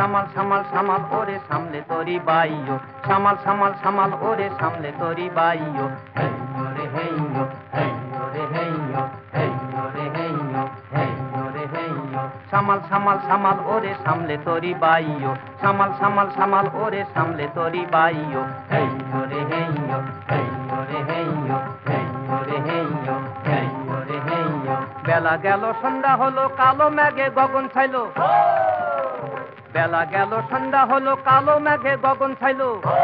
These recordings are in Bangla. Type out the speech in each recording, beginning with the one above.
সামাল সামাল সামাল ওরে সামলে তোরি বাইও সামাল সামাল সামাল ওরে সামলে তোরি বাইও হেই ওরে হেইও হেই ওরে হেইও হেই ওরে হেইও হেই ওরে হেইও সামাল সামাল সামাল ওরে সামলে তোরি বাইও সামাল সামাল সামাল ওরে সামলে তোরি বাইও হেই ওরে হেইও হেই ওরে হেইও হেই ওরে হেইও হেই ওরে হেইও বেলা গেল সন্ধ্যা হলো কালো মেঘে গগন ছাইলো বেলা গেল সন্ধ্যা হলো কালো মেঘে গগন ছাইলো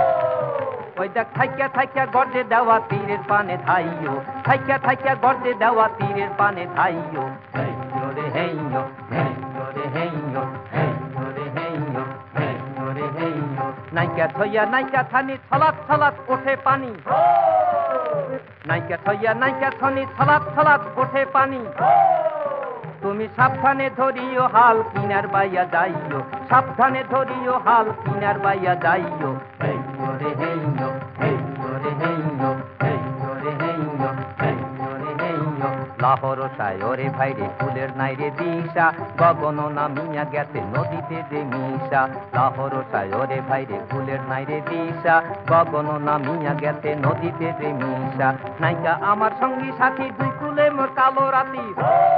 ওই দেখ থাইকা থাইকা গর্জে দেওয়া তীরের পানে ধাইও থাইকা থাইকা গর্জে দেওয়া তীরের পানে ধাইও হেই ওরে হেইও হেই ওরে হেইও হেই ওরে হেইও হেই ওরে হেইও নাইকা থইয়া নাইকা থানি ছলাৎ ছলাৎ ওঠে পানি নাইকা থইয়া নাইকা থানি ছলাৎ ছলাৎ ওঠে পানি তুমি সাবধানে ধরিও হাল কিনার বাইয়া যাইও সাবধানে ধরিও হাল কিনার বাইয়া যাইও হেই ওরে হেইও হেই ওরে হেইও হেই ওরে হেইও হেই ওরে হেইও লাহোর সায়রে ভাইরে ফুলের নাইরে দিশা গগন নামিয়া গেছে নদীতে যে মিশা লাহোর সায়রে ভাইরে ফুলের নাইরে দিশা গগন নামিয়া গেছে নদীতে যে মিশা নাইকা আমার সঙ্গী সাথী দুই কুলে মোর কালো রাতি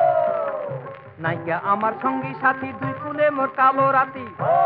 নাইকা আমার সঙ্গী সাথী দুই কুলে মোর কালো রাতি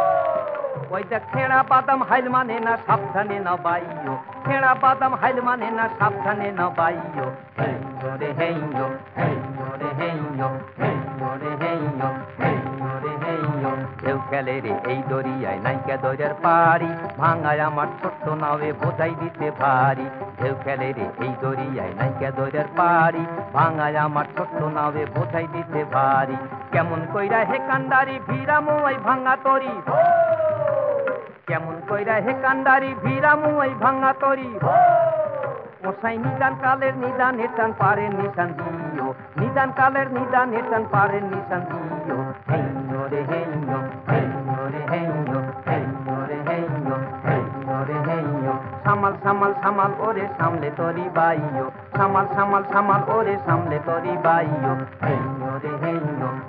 ওই দেখ খেড়া বাদাম হাইল মানে না সাবধানে না বাইও খেড়া বাদাম হাইল মানে না সাবধানে না বাইও হেই ওরে হেইও হেই ওরে হেইও হেই ওরে হেইও হেই ওরে হেইও কেউ খেলে রে এই দরিয়ায় নাইকা দরিয়ার পাড়ি ভাঙায় আমার ছোট্ট নাওয়ে বোঝাই দিতে ভারী কেউ খেলে রে এই দরিয়ায় নাইকা দরিয়ার পাড়ি ভাঙায় আমার ছোট্ট নাওয়ে বোঝাই দিতে ভারী কেমন কইরা হে কান্ডারি ভিড়ামো ওই ভাঙা তরি কেমন কইরা হে কান্ডারি ভিড়ামো ওই ভাঙা তরি ওসাই নিদান কালের নিদান হেটান পারের নিশান দিও নিদান কালের নিদান হেটান পারের নিশান দিও হেই ওরে হেইও হেই ওরে হেইও হেই ওরে হেইও হেই ওরে হেইও সামাল সামাল সামাল ওরে সামলে তোরি বাইও সামাল সামাল সামাল ওরে সামলে তোরি বাইও হেই ওরে হেইও